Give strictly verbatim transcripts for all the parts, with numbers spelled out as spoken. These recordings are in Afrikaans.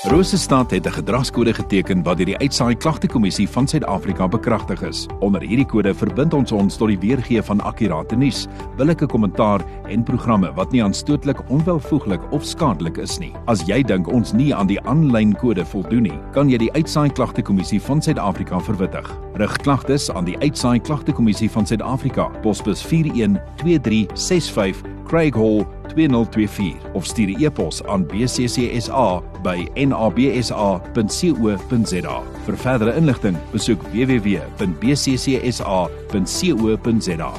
Rosestad het 'n gedragskode geteken wat deur die Uitsaai Klagtekommissie van Suid-Afrika bekragtig is. Onder hierdie kode verbind ons ons tot die weergee van akkurate nuus, billike kommentaar en programme wat nie aanstootlik, onwelvoeglik of skadelik is nie. As jy dink ons nie aan die aanlyn kode voldoen nie, kan jy die Uitsaai Klagtekommissie van Suid-Afrika verwittig. Rig klagtes aan die Uitsaai Klagtekommissie van Suid-Afrika, posbus vier een twee drie ses vyf, Craig Hall twee nul twee vier of stuur 'n e-pos aan b c c s a by n a b s a punt co punt z a. Vir verdere inligting, besoek w w w punt b c c s a punt co punt z a.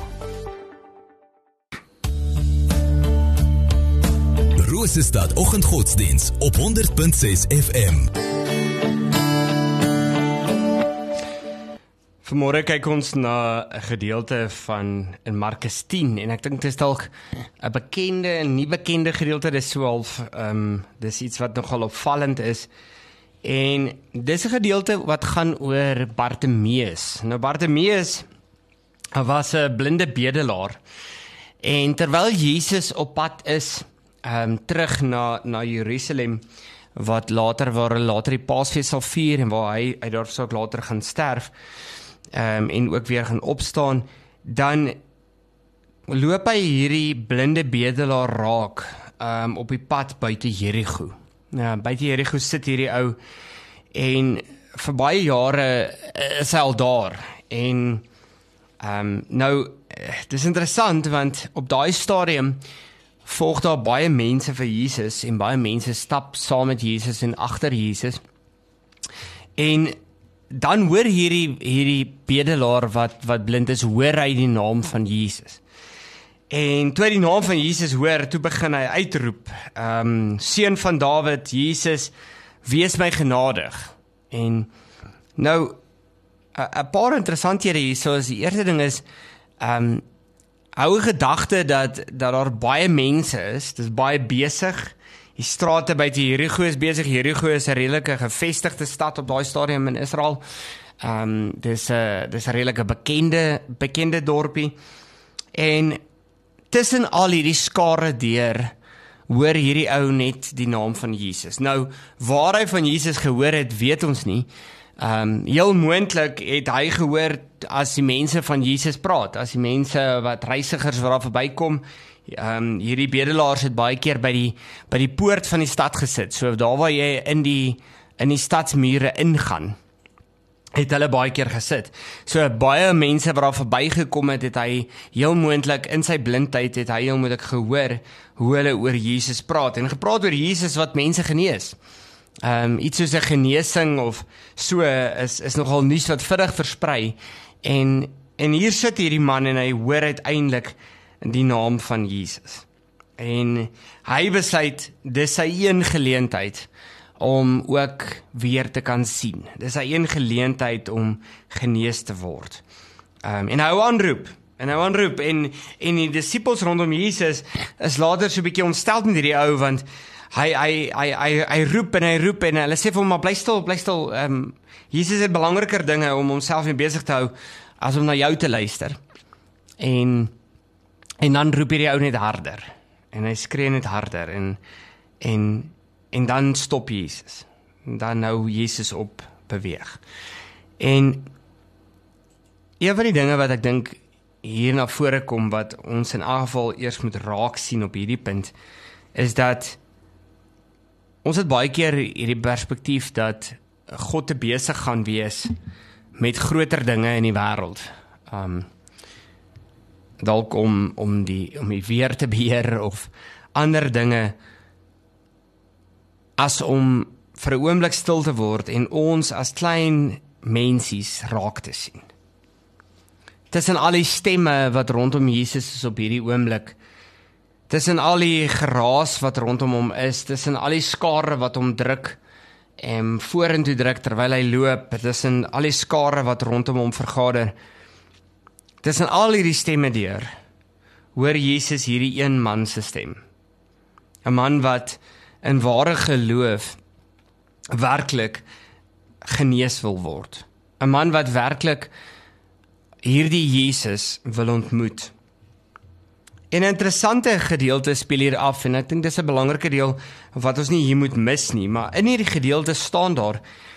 Rosestad Oggendgodsdiens op honderd punt ses F M. Vanmôre kyk ons na 'n gedeelte van in Markus tien en ek dink dit is dalk 'n bekende en nie bekende gedeelte, dis so half um, dis iets wat nogal opvallend is. En dis 'n gedeelte wat gaan oor Bartimeus. Nou Bartimeus was 'n blinde bedelaar. En terwyl Jesus op pad is um, terug na na Jerusalem, wat later waar hulle later die Paasfees sal vier en waar hy hy daar sou later gaan sterf. Um, en ook weer gaan opstaan, dan loop hy hierdie blinde bedelaar raak um, op die pad buite Jericho. Ja, buite Jericho sit hierdie ou en vir baie jare is hy al daar. En um, nou, dis interessant want op daai stadium volg daar baie mense vir Jesus en baie mense stap saam met Jesus en agter Jesus. En dan hoor hierdie, hierdie bedelaar wat, wat blind is, hoor hy die naam van Jesus. En toe hy die naam van Jesus hoor, toe begin hy uitroep, um, Seun van Dawid, Jesus, wees my genadig. En nou, 'n paar interessanthede hier, soos die eerste ding is, um, hou gedagte dat, dat daar baie mense is, dis baie besig. Die strate buite Jericho is besig. Jericho is 'n redelike gevestigde stad op daai stadium in Israel. Um, dis 'n dis 'n redelike bekende bekende dorpie. En tussen al hierdie skare deur hoor hierdie ou net die naam van Jesus. Nou, waar hy van Jesus gehoor het, weet ons nie. Um, heel moontlik het hy gehoor as die mense van Jesus praat, as die mense wat reisigers wat daar verbykom. Um, hierdie bedelaars het baie keer by die, by die poort van die stad gesit, so daar waar jy in die, in die stadsmure ingaan, het hulle baie keer gesit. So baie mense wat daar verbygekom het, het hy heel moontlik in sy blindheid, het hy heel moontlik gehoor hoe hulle oor Jesus praat, en gepraat oor Jesus wat mense genees. Um, iets soos 'n genesing of so is, is nogal nuus wat vinnig versprei, en, en hier sit hierdie man en hy hoor uiteindelik die naam van Jesus. En hy besluit, dis sy een geleentheid om ook weer te kan sien. Dis sy een geleentheid om genees te word. Um, en hy hou aanroep, en hy hou aanroep, en, en die disippels rondom Jesus is later so 'n bietjie ontsteld met hierdie ou, want hy, hy, hy, hy, hy roep en hy roep, en hulle sê vir hom, maar bly stil, bly stil, um, Jesus het belangriker dinge om homself mee besig te hou, as om na jou te luister. En En dan roep hierdie ou net harder, en hy skree net harder, en, en, en dan stop Jesus, en dan nou Jesus op beweeg. En een van die dinge wat ek dink hier na vore kom, wat ons in elk geval eers moet raak sien op hierdie punt, is dat ons het baie keer hierdie perspektief dat God te besig gaan wees met groter dinge in die wêreld. Um, dalk om, om, die, om die weer te beheer of ander dinge, as om vir 'n oomblik stil te word en ons as klein mensies raak te sien. Tussen al die stemme wat rondom Jesus is op hierdie oomblik, tussen al die geraas wat rondom hom is, tussen al die skare wat hom druk en vorentoe druk terwyl hy loop, tussen al die skare wat rondom hom vergader, tussen al hierdie stemme deur, hoor Jesus hierdie een man se stem. 'n Man wat in ware geloof werklik genees wil word. 'n Man wat werklik hierdie Jesus wil ontmoet. En 'n interessante gedeelte speel hier af, en ek dink dis 'n belangrike deel wat ons nie hier moet mis nie, maar in hierdie gedeelte staan daar,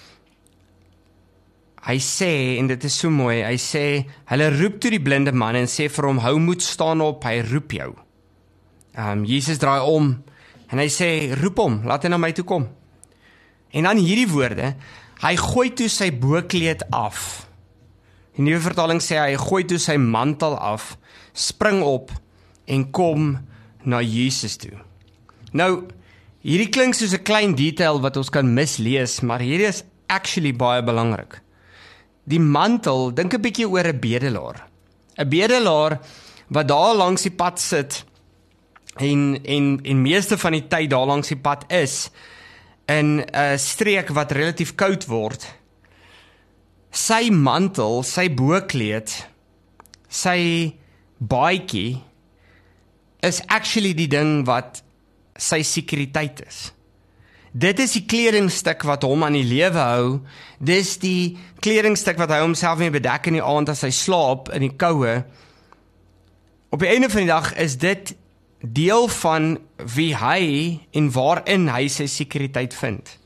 hy sê, en dit is so mooi, hy sê, hulle roep toe die blinde man en sê vir hom, hou moed, staan op, hy roep jou. Um, Jesus draai om, en hy sê, roep hom, laat hy na my toe kom. En dan hierdie woorde, hy gooi toe sy boekleed af. Die nuwe vertaling sê, hy gooi toe sy mantel af, spring op, en kom na Jesus toe. Nou, hierdie klink soos 'n klein detail wat ons kan mislees, maar hierdie is actually baie belangrik. Die mantel, dink 'n bietjie oor 'n bedelaar. 'n Bedelaar wat daar langs die pad sit en en en meeste van die tyd daar langs die pad is in 'n streek wat relatief koud word. Sy mantel, sy boekleed, sy baadjie is actually die ding wat sy sekuriteit is. Dit is die kledingstuk wat hom aan die lewe hou, dis die kledingstuk wat hy homself mee bedek in die aand as hy slaap in die koue. Op die einde van die dag is dit deel van wie hy en waarin hy sy sekuriteit vind.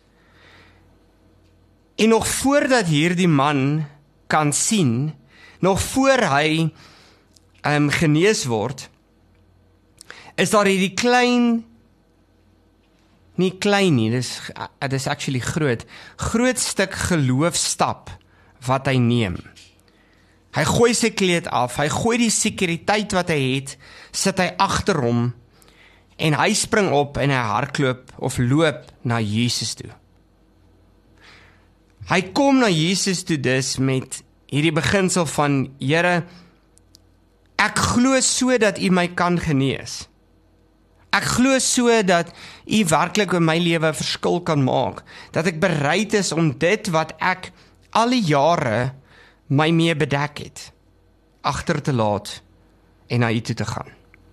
En nog voordat hierdie man kan sien, nog voor hy um, genees word, is daar hierdie klein, nie klein nie, dis, dit is actually groot, groot stuk geloofstap wat hy neem. Hy gooi sy kleed af, hy gooi die sekuriteit wat hy het, sit hy agter hom, en hy spring op en hy hardloop of loop na Jesus toe. Hy kom na Jesus toe dus met hierdie beginsel van, Here, ek glo so dat U my kan genees. Ek glo so dat U werklik in my lewe 'n verskil kan maak, dat ek bereid is om dit wat ek al die jare my mee bedek het, agter te laat en na U toe te gaan.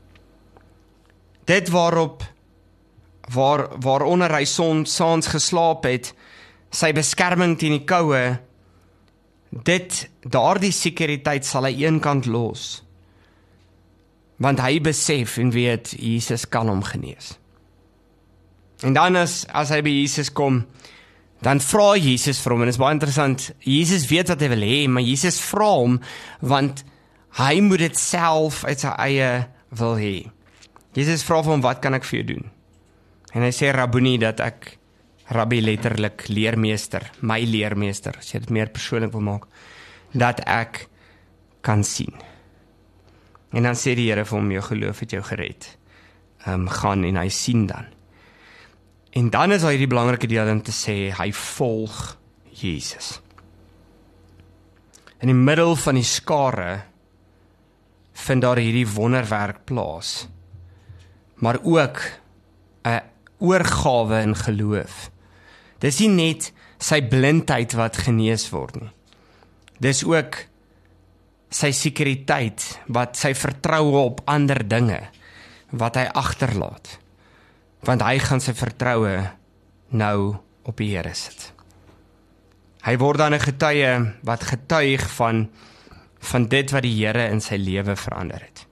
Dit waarop, waar, waaronder hy saans geslaap het, sy beskerming teen die koue, dit, daardie sekuriteit sal hy eenkant los. Want hy besef en weet, Jesus kan hom genees. En dan as, as hy by Jesus kom, dan vra Jesus vir hom, en dit is baie interessant, Jesus weet wat hy wil hê, maar Jesus vra hom, want hy moet dit self uit sy eie wil hê. Jesus vra vir hom, wat kan ek vir jou doen? En hy sê, Rabboni, dat ek, Rabbi letterlik, leermeester, my leermeester, as jy dit meer persoonlik wil maak, dat ek kan sien. En dan sê die Here vir hom, jou geloof het jou gered. Um, gaan en hy sien dan. En dan is hy die belangrike deel om te sê, hy volg Jesus. In die middel van die skare vind daar hierdie wonderwerk plaas, maar ook 'n oorgawe in geloof. Dis nie net sy blindheid wat genees word nie. Dis ook sy sekuriteit, wat sy vertroue op ander dinge, wat hy agterlaat. Want hy gaan sy vertroue nou op die Here sit. Hy word dan 'n getuie wat getuig van, van dit wat die Here in sy lewe verander het.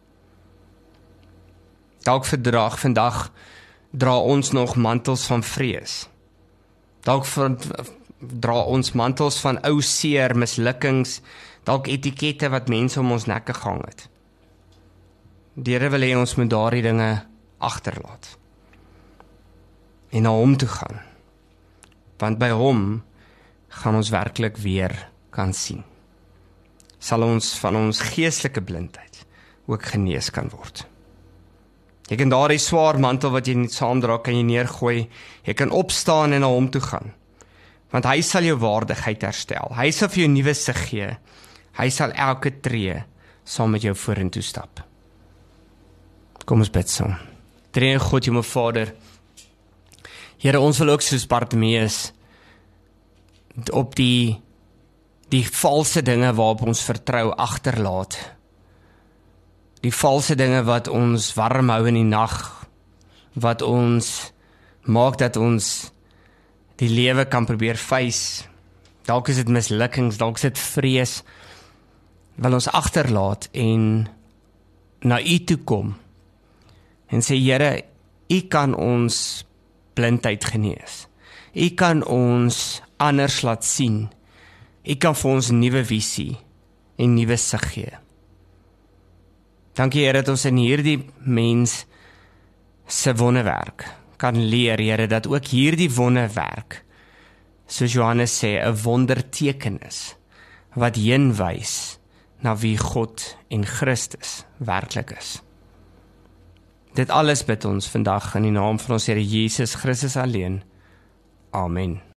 Dalk verdraag vandag dra ons nog mantels van vrees. Dalk dra ons mantels van ou seer, mislukkings, dalk etikette wat mense om ons nekke gehang het. Die Here wil hê ons moet daardie dinge agterlaat. En na hom toe gaan. Want by hom gaan ons werklik weer kan sien. Sal ons van ons geestelike blindheid ook genees kan word. Jy kan daardie swaar mantel wat jy nie saamdra, kan jy neergooi. Jy kan opstaan en na hom toe gaan. Want hy sal jou waardigheid herstel. Hy sal vir jou nuwe sig gee. Hy sal elke tree saam met jou vorentoe stap. Kom ons bid saam. Drie God, jou Vader. Here, ons wil ook soos Bartimeus op die die valse dinge waarop ons vertrou agterlaat. Die valse dinge wat ons warm hou in die nag, wat ons maak dat ons die lewe kan probeer face. Dalk is dit mislukkings, dalk is dit vrees, wil ons agterlaat en na U toe kom en sê, Here, U kan ons blindheid genees. U kan ons anders laat sien. U kan vir ons nuwe visie en nuwe sig gee. Dankie Here dat ons in hierdie mens se wonderwerk kan leer, Here, dat ook hierdie wonderwerk, soos Johannes sê, 'n wonderteken is, wat heen wys na wie God en Christus werklik is. Dit alles bid ons vandag in die naam van ons Here Jesus Christus alleen. Amen.